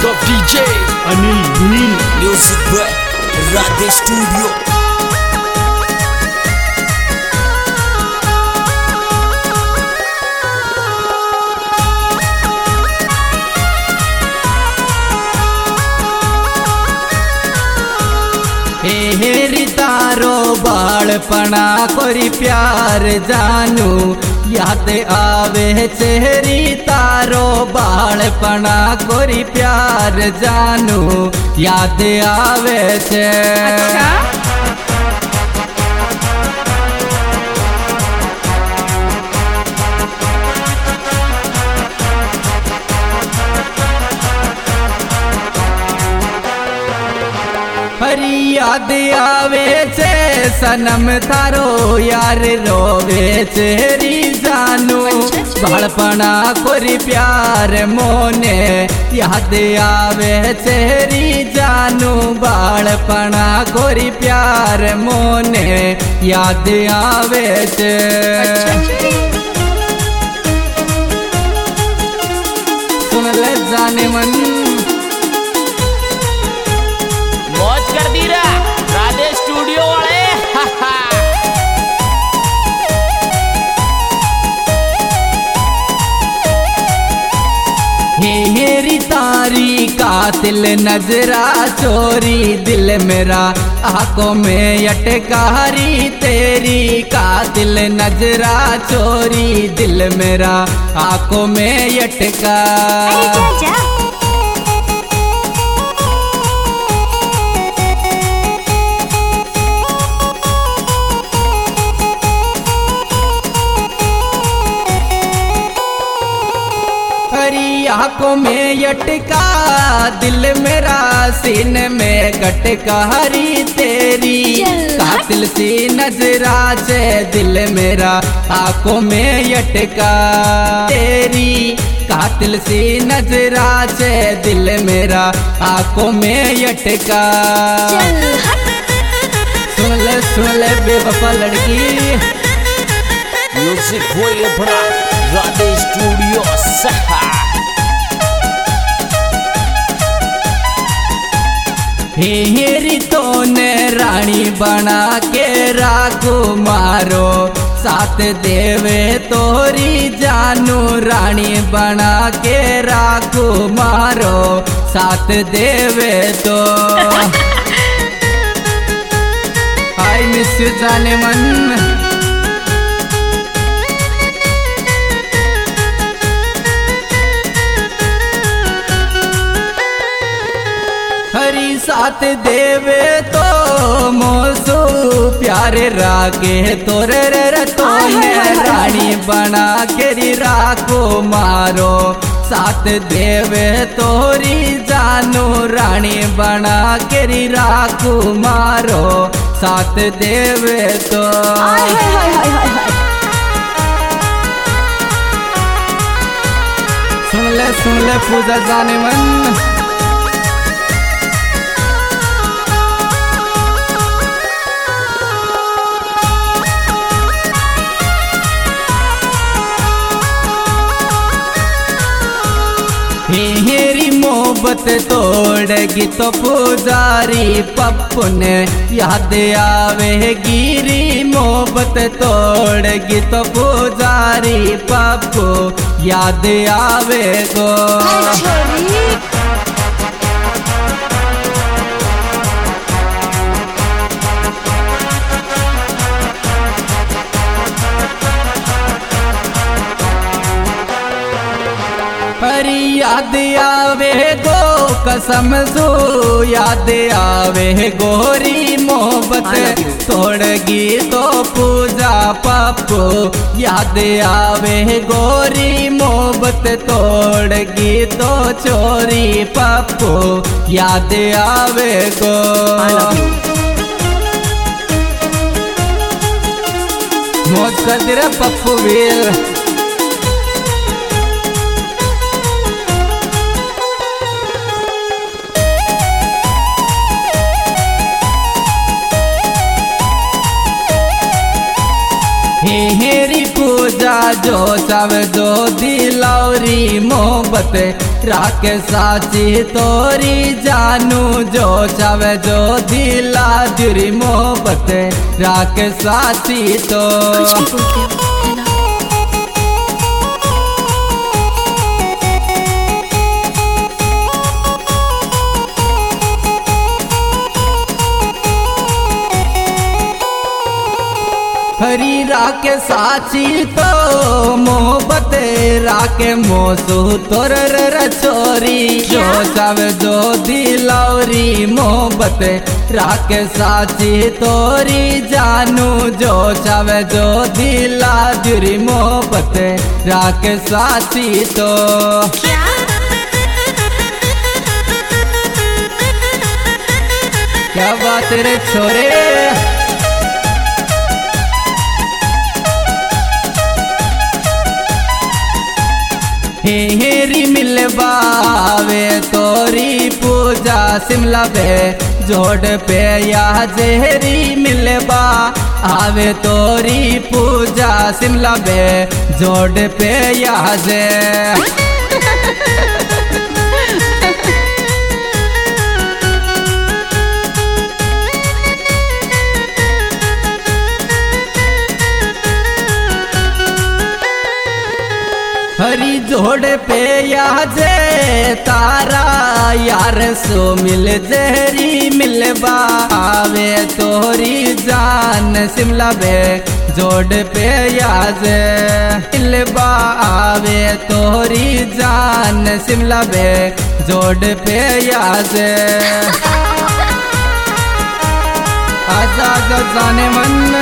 of DJ Anil Bhil. Music by Radhe Studio. हेरी तारो बाळपणा कोरी प्यार जानू याद आवे चेहरी तारो बाळपणा कोरी प्यार जानू याद आवे छे। हरी याद आवे छे सनम थारो यार रोवे चेरी जानू बाळपणा कोरी प्यार मोने याद आवे चेरी जानू बाळपणा कोरी प्यार मोने याद आवे छे। सुन ले जाने मन मौज कर दी रा राधे स्टूडियो वाले। हेरी तारी कातिल नजरा चोरी दिल मेरा आंखों में अटकारी तेरी कातिल नजरा चोरी दिल मेरा आंखों में अटका। आंखों में अटका दिल मेरा सीने में कटका हरी तेरी कातिल सी नजरा से दिल मेरा आंखों में अटका तेरी कातिल सी नजरा से दिल मेरा आंखों में अटका। सुन ले बेवफा लड़की। Music by Radhe Studio. हेरी तो ने रानी बना के राखो मारो साथ देवे तोरी जानू रानी बना के राखो मारो साथ देवे तो। आई मिस यू जाने मन। हरी साथ देवे तो मोसू प्यारे रागे तोरे रे तोने रानी बना के राखो मारो साथ देवे तोरी जानू रानी बना के राखो मारो साथ देवे तो। सुन ले पूजा जाने मन। हेरी मोहब्बत तोड़गी तो पुजारी पप्पू ने याद आवे गिरी मोहब्बत तोड़गी तो पुजारी पप्पू याद आवे गो। हरी याद आवे गो कसम सो याद आवे गोरी मोहब्बत तोड़गी तो पूजा पप्पू याद आवे गोरी मोहब्बत तोड़गी तो चोरी पप्पू याद आवे गो। मौज कर दे रे पप्पू वीर। हेरी पूजा जो चावे जो दिलौरी मोहब्बत राके साची तोरी जानू जो चावे जो दिला जुरी मोहब्बत राके साची तो कुछ भी बोलते हो है ना। हरी राके साची तो मोहब्बत राके मोसू तोर रछोरी जो चावे जो दिलौरी मोहब्बत राके साची तोरी जानू जो चावे जो दिला जुरी मोहब्बत राके साची तो क्या बात रे छोरे। हेरी मिलबावे तोरी पूजा शिमला बे जोड़ पे या जेहरी मिलबा आवे तोरी पूजा शिमला बे जोड़ पे या जे हरी जोड़ पे याजे तारा यार सो मिल जहरी मिलबा आवे तोरी जान शिमला बे जोड़ पे याजे मिलबा आवे तोरी जान शिमला बे जोड़ पे याजे आजा आजा जाने मन।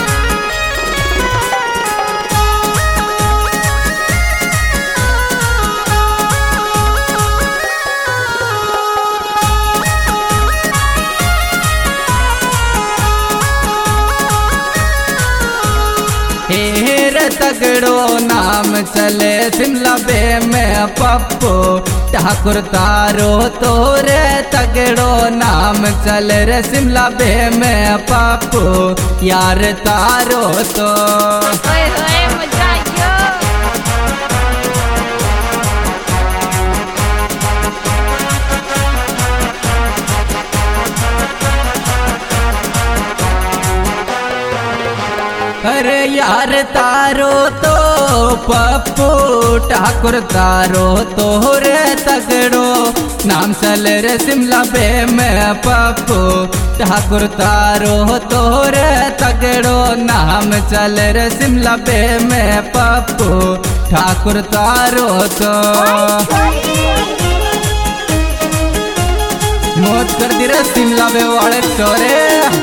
हेर तगड़ो नाम चले शिमला बे में पप्पू ठाकुर तारो तोरे तगड़ो नाम चले रे शिमला बे में पप्पू यार तारो तो ओए होए मजा आयो। अरे यार तारो तो पप्पू ठाकुर तारो तोरे तगड़ो नाम चल रे शिमला बे में पप्पू ठाकुर तारो तोरे तगड़ो नाम चल रे शिमला बे में पप्पू ठाकुर तारो तो मौत कर दी रे शिमला बे वाले छोरे।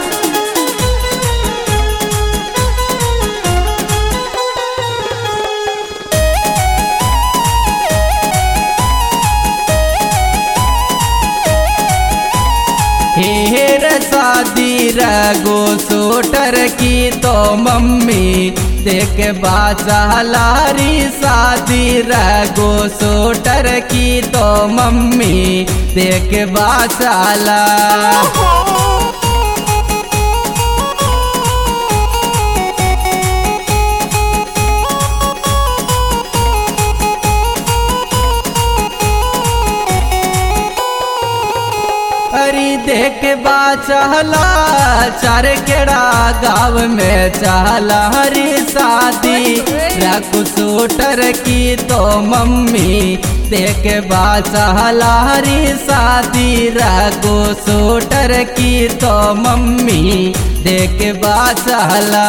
हेर शादी रगो सोटर की तो मम्मी देख बाचा लारी शादी रगो सोटर की तो मम्मी देख बाचा ला हरी देख बाचहला चार केड़ा गाँव में चाहला हरी शादी रखू सूटर की तो मम्मी देख बाचहला हरी शादी रखू सूटर की तो मम्मी देख बाचहला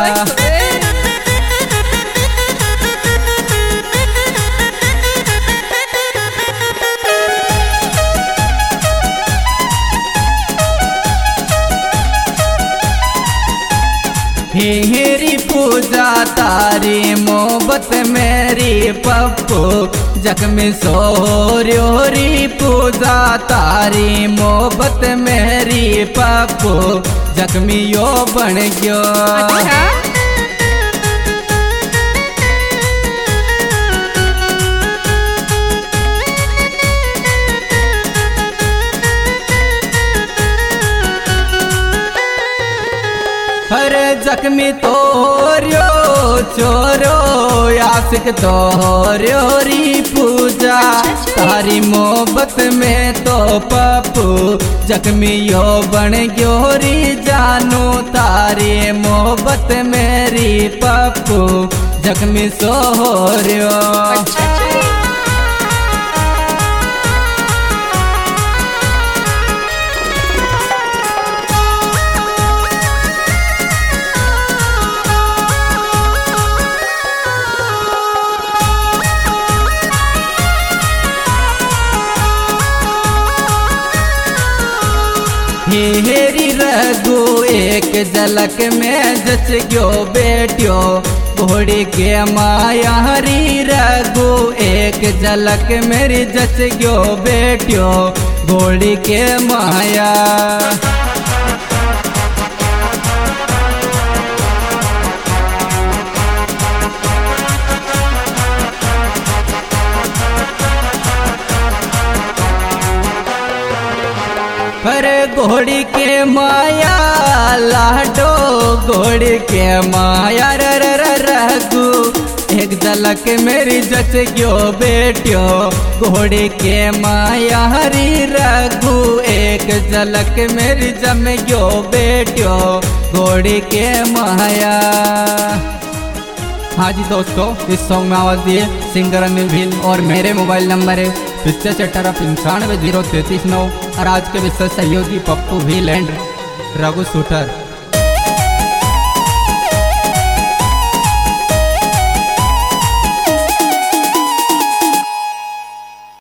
हेरी पूजा तारी मोहब्बत मेरी पप्पू जख्मी सोरी पूजा तारी मोहब्बत मेरी पप्पू जख्मी यो बन गयो। हरे जख्मी तोरियो छोरो आशिक तो री पूजा तारी मोहब्बत में तो पप्पू जख्मी यो बन गयो री जानू तारी मोहब्बत मेरी पप्पू जख्मी सो हो रयो। हेरी रघु एक झलक में जच गयो बेटियो घोड़ी के माया हरी रघु एक झलक मेरी जच गयो बेटियो घोड़ी के माया। पर घोड़ी के माया लाडो घोड़ी के माया रघु एक झलक मेरी जच गयो बेटियो घोड़ी के माया हरी रघु एक झलक मेरी जम गयो बेटियो घोड़ी के माया। हाँ जी दोस्तों, इस सॉन्ग में आवाज दिए सिंगर अनिल भील और मेरे मोबाइल नंबर है 95 033 9 और आज के विशेष सहयोगी पप्पू भील एंड रघु शूटर।